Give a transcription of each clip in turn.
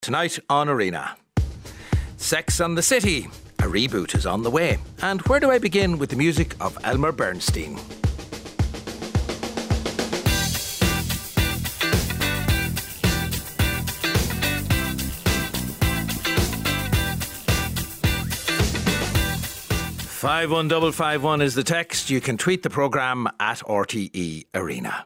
Tonight on Arena, Sex and the City, a reboot is on the way. And where do I begin with the music of Elmer Bernstein? #51551 is the text. You can tweet the programme at RTE Arena.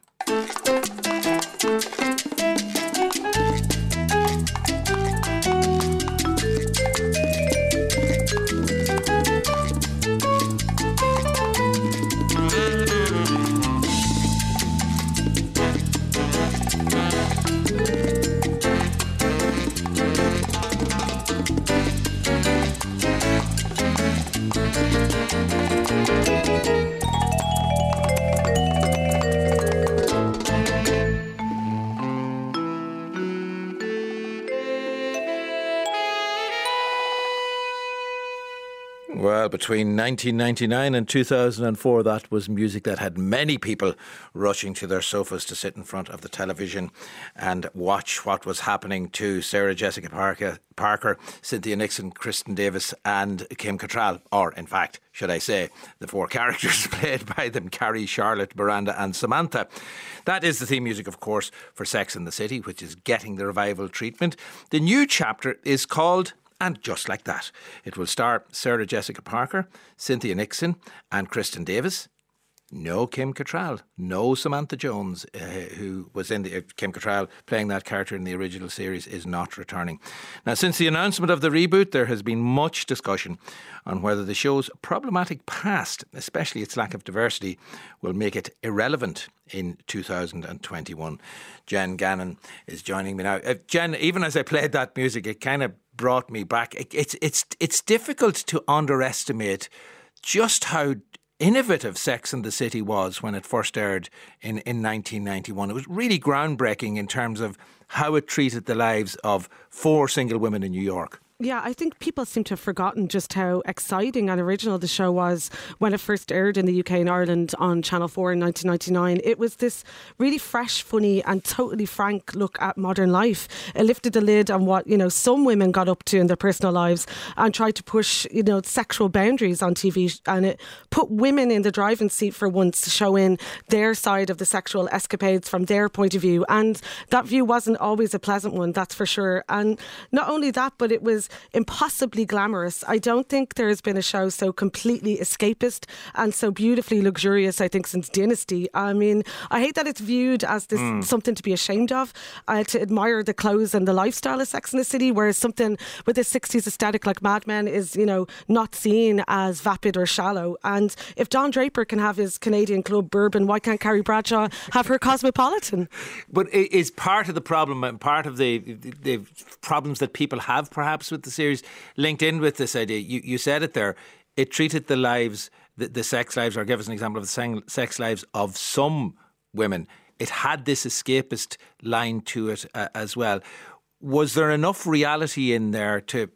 Well, between 1999 and 2004, that was music that had many people rushing to their sofas to sit in front of the television and watch what was happening to Sarah Jessica Parker, Cynthia Nixon, Kristin Davis and Kim Cattrall, or in fact, should I say, the four characters played by them, Carrie, Charlotte, Miranda and Samantha. That is the theme music, of course, for Sex and the City, which is getting the revival treatment. The new chapter is called And Just Like That. It will star Sarah Jessica Parker, Cynthia Nixon and Kristin Davis. No Kim Cattrall, no Samantha Jones, who was in the Kim Cattrall playing that character in the original series, is not returning. Now, since the announcement of the reboot, there has been much discussion on whether the show's problematic past, especially its lack of diversity, will make it irrelevant in 2021. Jen Gannon is joining me now. Jen, even as I played that music, it kind of brought me back. It's difficult to underestimate just how innovative Sex and the City was when it first aired in 1991. It was really groundbreaking in terms of how it treated the lives of four single women in New York. Yeah, I think people seem to have forgotten just how exciting and original the show was when it first aired in the UK and Ireland on Channel 4 in 1999. It was this really fresh, funny and totally frank look at modern life. It lifted the lid on what, some women got up to in their personal lives and tried to push, sexual boundaries on TV. And it put women in the driving seat for once, showing their side of the sexual escapades from their point of view. And that view wasn't always a pleasant one, that's for sure. And not only that, but it was impossibly glamorous. I don't think there has been a show so completely escapist and so beautifully luxurious, I think, since Dynasty. I mean, I hate that it's viewed as this something to be ashamed of, to admire the clothes and the lifestyle of Sex and the City, whereas something with this 60s aesthetic like Mad Men is, not seen as vapid or shallow. And if Don Draper can have his Canadian Club bourbon, why can't Carrie Bradshaw have her Cosmopolitan? But is part of the problem and part of the problems that people have perhaps with the series linked in with this idea? You said it there. It treated the lives, the sex lives, or give us an example of the sex lives of some women. It had this escapist line to it as well. Was there enough reality in there to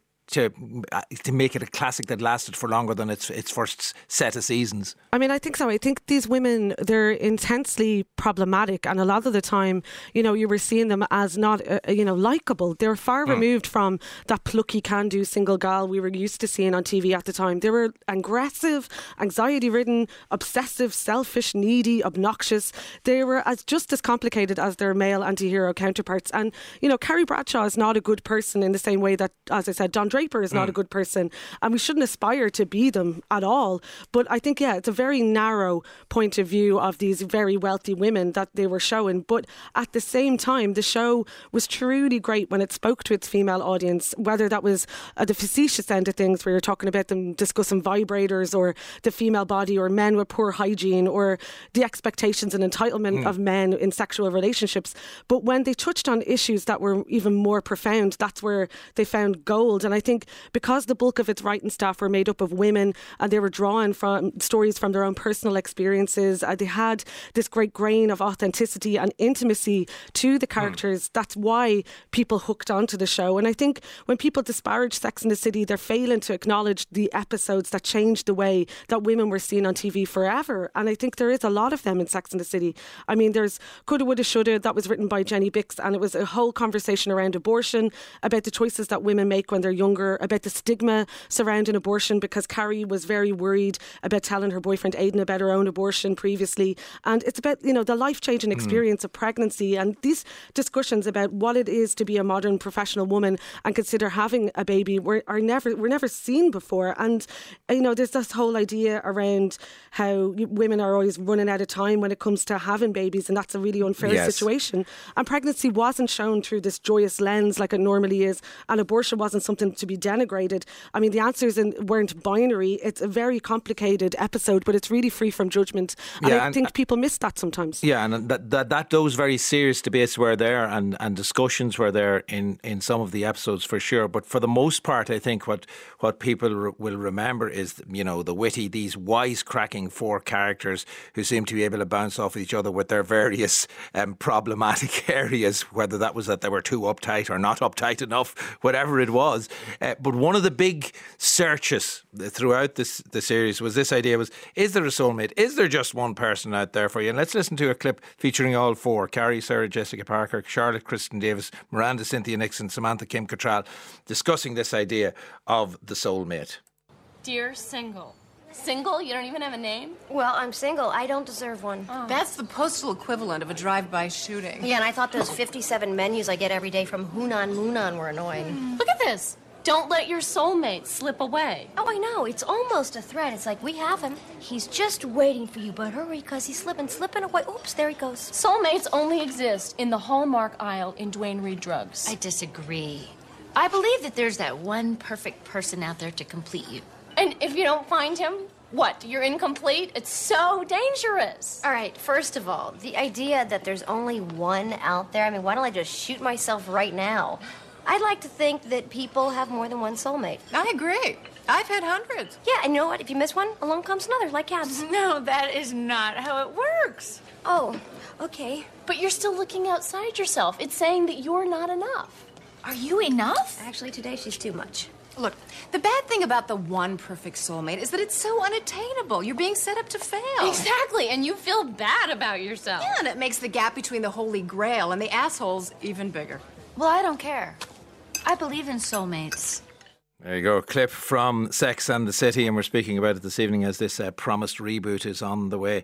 make it a classic that lasted for longer than its first set of seasons? I mean, I think so. I think these women, they're intensely problematic, and a lot of the time, you were seeing them as not, likeable. They're far removed from that plucky, can-do single gal we were used to seeing on TV at the time. They were aggressive, anxiety-ridden, obsessive, selfish, needy, obnoxious. They were just as complicated as their male anti-hero counterparts. And, Carrie Bradshaw is not a good person in the same way that, as I said, Don Draper is not a good person, and we shouldn't aspire to be them at all. But I think, it's a very narrow point of view of these very wealthy women that they were showing. But at the same time, the show was truly great when it spoke to its female audience, whether that was the facetious end of things, where you're talking about them discussing vibrators or the female body or men with poor hygiene or the expectations and entitlement of men in sexual relationships. But when they touched on issues that were even more profound, that's where they found gold. And I think think because the bulk of its writing staff were made up of women and they were drawing from stories from their own personal experiences, they had this great grain of authenticity and intimacy to the characters. That's why people hooked onto the show. And I think when people disparage Sex and the City, they're failing to acknowledge the episodes that changed the way that women were seen on TV forever. And I think there is a lot of them in Sex and the City. I mean, there's Coulda, Woulda, Shoulda, that was written by Jenny Bix, and it was a whole conversation around abortion, about the choices that women make when they're younger, about the stigma surrounding abortion, because Carrie was very worried about telling her boyfriend Aidan about her own abortion previously. And it's about, you know, the life-changing experience of pregnancy and these discussions about what it is to be a modern professional woman and consider having a baby were never seen before. And, you know, there's this whole idea around how women are always running out of time when it comes to having babies, and that's a really unfair situation. And pregnancy wasn't shown through this joyous lens like it normally is, and abortion wasn't something to be denigrated. I mean, the answers weren't binary. It's a very complicated episode, but it's really free from judgment. And I think people miss that sometimes. Yeah, and that those very serious debates were there and discussions were there in some of the episodes for sure. But for the most part, I think what people will remember is, you know, the witty, these wisecracking four characters who seem to be able to bounce off each other with their various problematic areas, whether that was that they were too uptight or not uptight enough, whatever it was. But one of the big searches throughout the series was this idea was, is there a soulmate? Is there just one person out there for you? And let's listen to a clip featuring all four: Carrie, Sarah Jessica Parker, Charlotte Kristen Davis, Miranda Cynthia Nixon, Samantha Kim Cattrall, discussing this idea of the soulmate. Dear single. Single? You don't even have a name? Well, I'm single. I don't deserve one. Oh. That's the postal equivalent of a drive-by shooting. Yeah, and I thought those 57 menus I get every day from Hunan Munan were annoying. Look at this. Don't let your soulmate slip away. Oh, I know. It's almost a threat. It's like, we have him. He's just waiting for you, but hurry, because he's slipping away. Oops, there he goes. Soulmates only exist in the Hallmark aisle in Duane Reade Drugs. I disagree. I believe that there's that one perfect person out there to complete you. And if you don't find him, what? You're incomplete? It's so dangerous. All right, first of all, the idea that there's only one out there, I mean, why don't I just shoot myself right now? I'd like to think that people have more than one soulmate. I agree. I've had hundreds. Yeah, and you know what? If you miss one, along comes another, like cats. No, that is not how it works. Oh, okay. But you're still looking outside yourself. It's saying that you're not enough. Are you enough? Actually, today she's too much. Look, the bad thing about the one perfect soulmate is that it's so unattainable. You're being set up to fail. Exactly, and you feel bad about yourself. Yeah, and it makes the gap between the holy grail and the assholes even bigger. Well, I don't care. I believe in soulmates. There you go, a clip from Sex and the City, and we're speaking about it this evening as this promised reboot is on the way.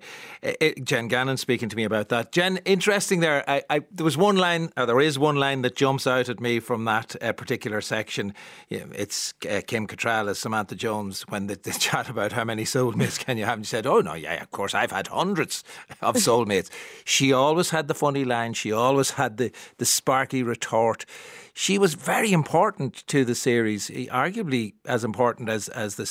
Jen Gannon speaking to me about that. Jen, interesting there. There is one line that jumps out at me from that particular section. It's Kim Cattrall as Samantha Jones when they chat about how many soulmates can you have. And she said, oh no, yeah, of course, I've had hundreds of soulmates. She always had the funny line. She always had the sparky retort. She was very important to the series, arguably as important as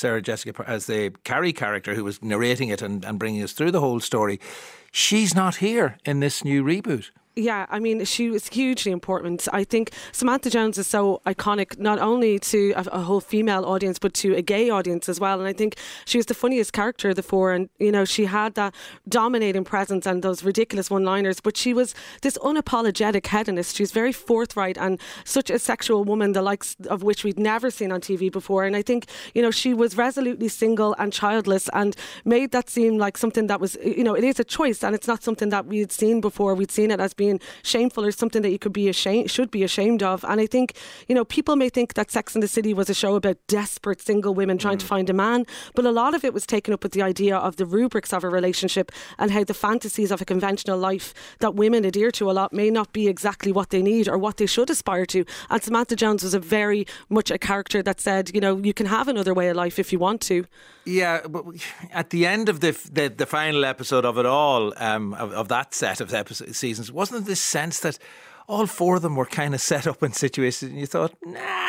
the Carrie character who was narrating it and bringing us through the whole story. She's not here in this new reboot. Yeah, I mean, she was hugely important. I think Samantha Jones is so iconic, not only to a whole female audience, but to a gay audience as well. And I think she was the funniest character of the four. And, you know, she had that dominating presence and those ridiculous one-liners, but she was this unapologetic hedonist. She's very forthright and such a sexual woman, the likes of which we'd never seen on TV before. And I think, you know, she was resolutely single and childless and made that seem like something that was, you know, it is a choice and it's not something that we had seen before. We'd seen it as being shameful or something that you should be ashamed of. And I think, you know, people may think that Sex and the City was a show about desperate single women trying to find a man, but a lot of it was taken up with the idea of the rubrics of a relationship and how the fantasies of a conventional life that women adhere to a lot may not be exactly what they need or what they should aspire to. And Samantha Jones was a very much a character that said, you know, you can have another way of life if you want to. Yeah, but at the end of the final episode of it all, of that set of seasons, wasn't this sense that all four of them were kind of set up in situations and you thought, nah,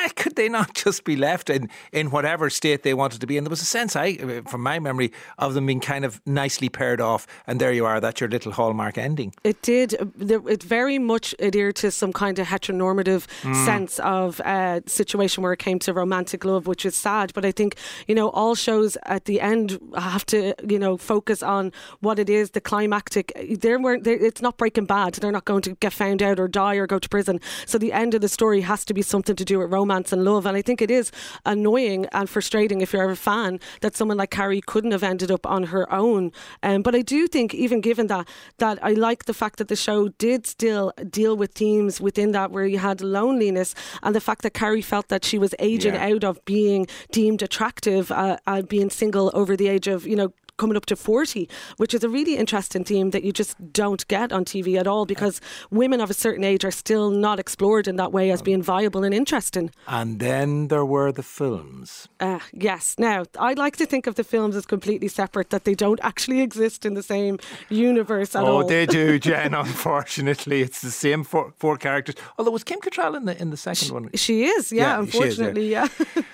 could they not just be left in whatever state they wanted to be in? There was a sense, from my memory, of them being kind of nicely paired off, and there you are, that's your little hallmark ending. It did. It very much adhered to some kind of heteronormative sense of situation where it came to romantic love, which is sad. But I think, all shows at the end have to, focus on what it is, the climactic. It's not Breaking Bad. They're not going to get found out or die or go to prison. So the end of the story has to be something to do with romance and love. And I think it is annoying and frustrating if you're a fan that someone like Carrie couldn't have ended up on her own. But I do think, even given that I like the fact that the show did still deal with themes within that where you had loneliness, and the fact that Carrie felt that she was aging out of being deemed attractive, being single over the age of, coming up to 40, which is a really interesting theme that you just don't get on TV at all, because women of a certain age are still not explored in that way as being viable and interesting. And then there were the films. Yes. Now, I'd like to think of the films as completely separate, that they don't actually exist in the same universe at all. Oh, they do, Jen, unfortunately. It's the same four characters. Although, was Kim Cattrall in the second one? She is, unfortunately, yeah.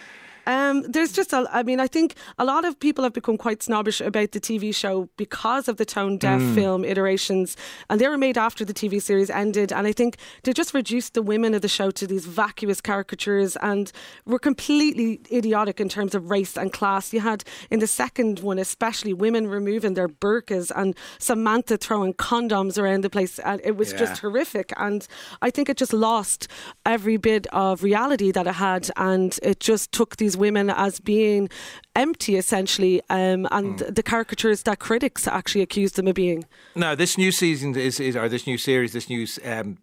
There's just I think a lot of people have become quite snobbish about the TV show because of the tone-deaf film iterations, and they were made after the TV series ended, and I think they just reduced the women of the show to these vacuous caricatures and were completely idiotic in terms of race and class. You had, in the second one especially, women removing their burqas and Samantha throwing condoms around the place, and it was just horrific, and I think it just lost every bit of reality that it had, and it just took these women as being empty, essentially, and the caricatures that critics actually accused them of being. Now, this new season or this new series, this new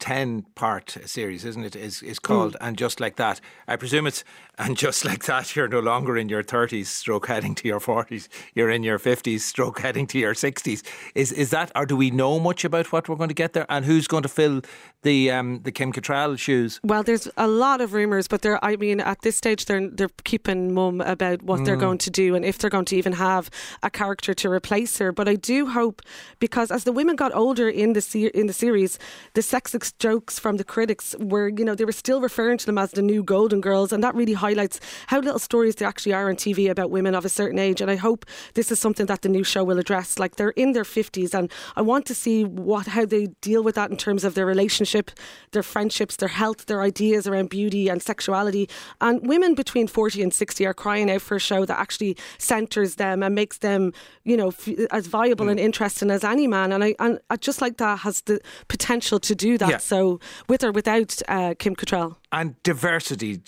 10-part series, isn't it, is called And Just Like That. I presume it's And Just Like That, you're no longer in your 30s stroke heading to your 40s, you're in your 50s stroke heading to your 60s. Is that, or do we know much about what we're going to get there, and who's going to fill the Kim Cattrall shoes? Well, there's a lot of rumours, but at this stage they're keeping mum about what they're going to do and if they're going to even have a character to replace her. But I do hope, because as the women got older in the series, the sexist jokes from the critics were, they were still referring to them as the new Golden Girls, and that really highlights how little stories there actually are on TV about women of a certain age. And I hope this is something that the new show will address. Like, they're in their 50s, and I want to see how they deal with that in terms of their relationship, their friendships, their health, their ideas around beauty and sexuality. And women between 40 and 60 are crying out for a show that actually centres them and makes them, as viable and interesting as any man. And I Just Like That has the potential to do that. Yeah. So with or without Kim Cattrall. And diversity,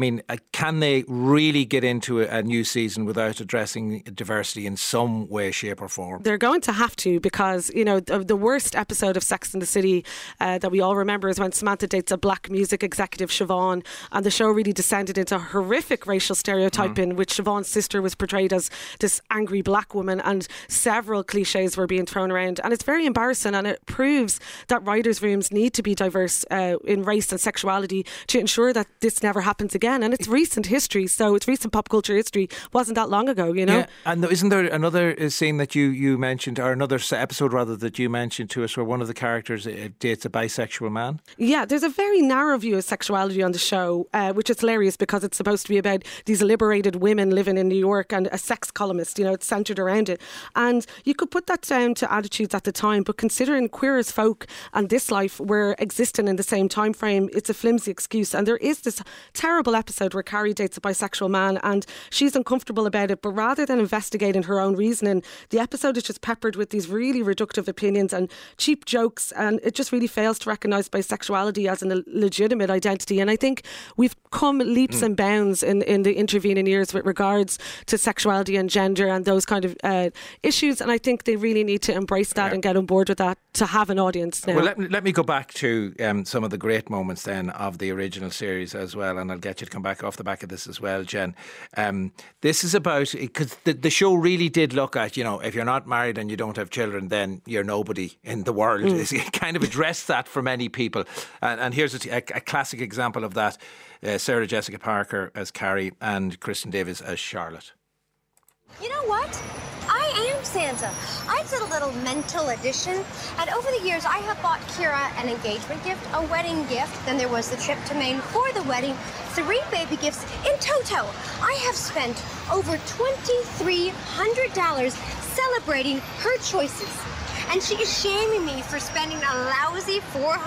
can they really get into a new season without addressing diversity in some way, shape or form? They're going to have to, because, the worst episode of Sex and the City that we all remember is when Samantha dates a black music executive, Siobhan, and the show really descended into horrific racial stereotyping, in which Siobhan's sister was portrayed as this angry black woman, and several cliches were being thrown around. And it's very embarrassing, and it proves that writers' rooms need to be diverse in race and sexuality to ensure that this never happens again. And it's recent history, so it's recent pop culture history. Wasn't that long ago, Yeah, and isn't there another scene that you mentioned, or another episode rather, that you mentioned to us, where one of the characters dates a bisexual man? Yeah, there's a very narrow view of sexuality on the show, which is hilarious because it's supposed to be about these liberated women living in New York and a sex columnist, it's centred around it. And you could put that down to attitudes at the time, but considering Queer as Folk and This Life were existing in the same time frame, it's a flimsy excuse. And there is this terrible episode where Carrie dates a bisexual man and she's uncomfortable about it, but rather than investigating her own reasoning, the episode is just peppered with these really reductive opinions and cheap jokes, and it just really fails to recognise bisexuality as a legitimate identity. And I think we've come leaps and bounds in the intervening years with regards to sexuality and gender and those kind of issues, and I think they really need to embrace that and get on board with that to have an audience now. Well, let me go back to some of the great moments then of the original series as well, and I'll get you to come back off the back of this as well, Jen. This is about, because the show really did look at, if you're not married and you don't have children, then you're nobody in the world. It kind of addressed that for many people, and here's a classic example of that. Sarah Jessica Parker as Carrie and Kristen Davis as Charlotte. You know what? I am Santa. I did a little mental addition, and over the years, I have bought Kira an engagement gift, a wedding gift, then there was the trip to Maine for the wedding, 3 baby gifts. In toto, I have spent over $2,300 celebrating her choices. And she is shaming me for spending a lousy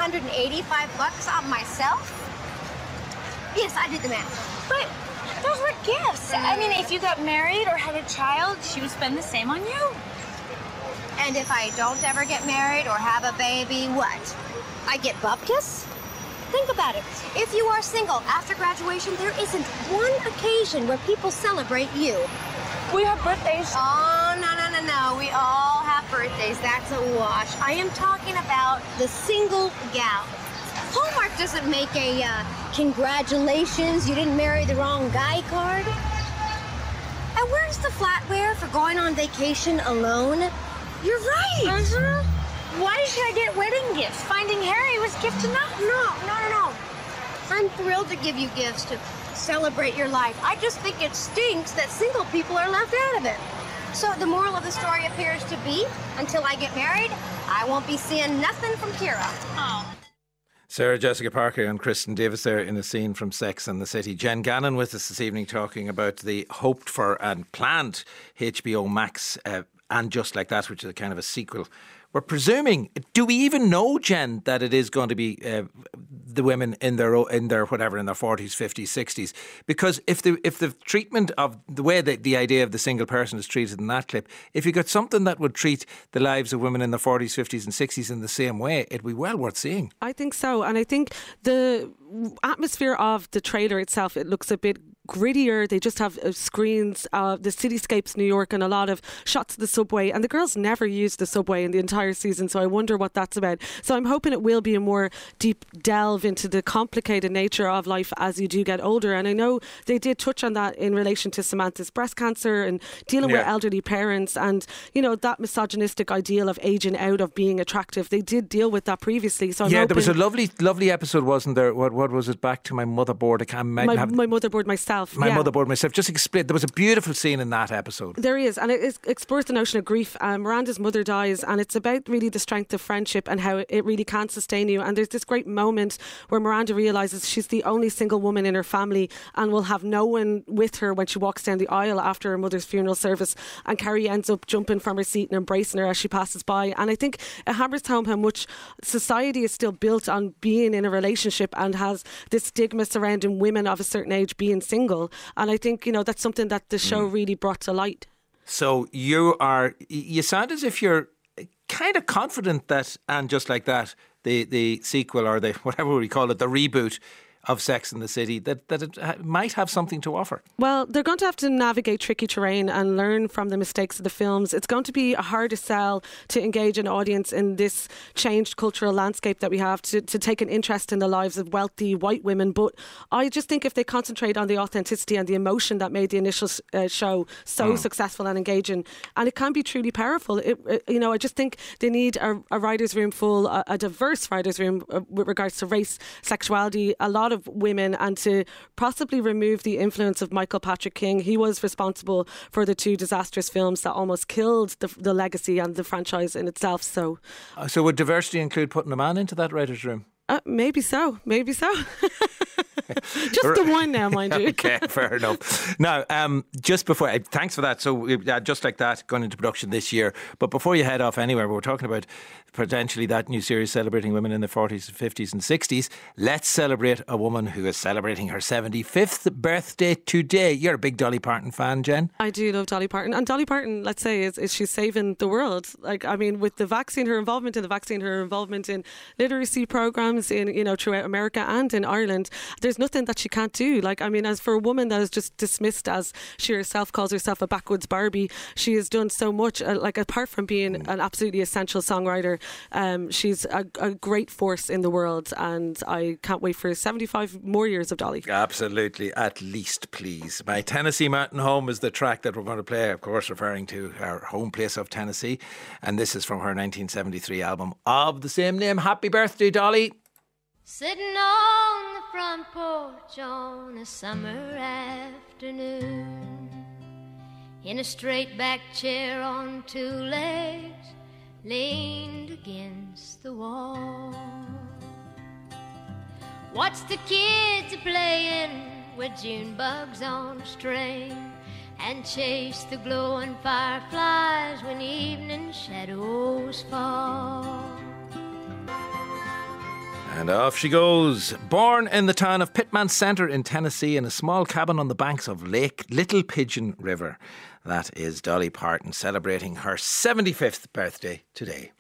$485 on myself? Yes, I did the math. But those were gifts. I mean, if you got married or had a child, she would spend the same on you. And if I don't ever get married or have a baby, what? I get bupkis? Think about it. If you are single after graduation, there isn't one occasion where people celebrate you. We have birthdays. Oh, no. We all have birthdays. That's a wash. I am talking about the single gal. Hallmark doesn't make a congratulations, you didn't marry the wrong guy card. And where's the flatware for going on vacation alone? You're right. Why should I get wedding gifts? Finding Harry was gift enough. No. I'm thrilled to give you gifts to celebrate your life. I just think it stinks that single people are left out of it. So the moral of the story appears to be, until I get married, I won't be seeing nothing from Kira. Oh. Sarah Jessica Parker and Kristen Davis there in a scene from Sex and the City. Jen Gannon with us this evening talking about the hoped for and planned HBO Max and Just Like That, which is a kind of a sequel. We're presuming, do we even know, Jen, that it is going to be the women in their whatever, in their 40s, 50s, 60s? Because if the treatment of the way that the idea of the single person is treated in that clip, if you got something that would treat the lives of women in their 40s, 50s and 60s in the same way, it'd be well worth seeing. I think so. And I think the atmosphere of the trailer itself, it looks a bit grittier. They just have screens of the cityscapes New York and a lot of shots of the subway, and the girls never used the subway in the entire season, so I wonder what that's about. So I'm hoping it will be a more deep delve into the complicated nature of life as you do get older. And I know they did touch on that in relation to Samantha's breast cancer and dealing with elderly parents and, you know, that misogynistic ideal of aging out, of being attractive. They did deal with that previously. So I'm hoping, there was a lovely episode, wasn't there? What was it? Back to my motherboard. My motherboard myself. Motherboard myself. Just explain. There was a beautiful scene in that episode. There is, and it explores the notion of grief. Miranda's mother dies, and it's about really the strength of friendship and how it really can sustain you. And there's this great moment where Miranda realises she's the only single woman in her family and will have no one with her when she walks down the aisle after her mother's funeral service. And Carrie ends up jumping from her seat and embracing her as she passes by. And I think it hammers home how much society is still built on being in a relationship and has this stigma surrounding women of a certain age being single. And I think, you know, that's something that the show really brought to light. So you sound as if you're kind of confident that, and Just Like That, the sequel, or the whatever we call it, the reboot of Sex and the City, that it might have something to offer. Well, they're going to have to navigate tricky terrain and learn from the mistakes of the films. It's going to be a harder sell to engage an audience in this changed cultural landscape that we have, to take an interest in the lives of wealthy white women. But I just think if they concentrate on the authenticity and the emotion that made the initial show so successful and engaging, and it can be truly powerful. I just think they need a writer's room full, a diverse writer's room with regards to race, sexuality, a lot of women, and to possibly remove the influence of Michael Patrick King. He was responsible for the 2 disastrous films that almost killed the legacy and the franchise in itself. So would diversity include putting a man into that writer's room? Maybe so. Just the one now, mind you. Okay, fair enough. Now, just before, thanks for that. So, Just Like That, going into production this year. But before you head off anywhere, we're talking about potentially that new series celebrating women in the 40s, 50s and 60s. Let's celebrate a woman who is celebrating her 75th birthday today. You're a big Dolly Parton fan, Jen. I do love Dolly Parton. And Dolly Parton, let's say, is she's saving the world. Like, I mean, with the vaccine, her involvement in the vaccine, her involvement in literacy programs throughout America and in Ireland, there's nothing that she can't do. Like, I mean, as for a woman that is just dismissed as she herself calls herself a backwoods Barbie, she has done so much. Apart from being an absolutely essential songwriter, she's a great force in the world, and I can't wait for 75 more years of Dolly. Absolutely, at least, please. My Tennessee Mountain Home is the track that we're going to play, of course, referring to our home place of Tennessee, and this is from her 1973 album of the same name. Happy birthday, Dolly. Sitting on the front porch on a summer afternoon, in a straight back chair on two legs, leaned against the wall. Watch the kids a-playing with June bugs on a string, and chase the glowing fireflies when evening shadows fall. And off she goes. Born in the town of Pittman Center in Tennessee in a small cabin on the banks of Lake Little Pigeon River. That is Dolly Parton celebrating her 75th birthday today.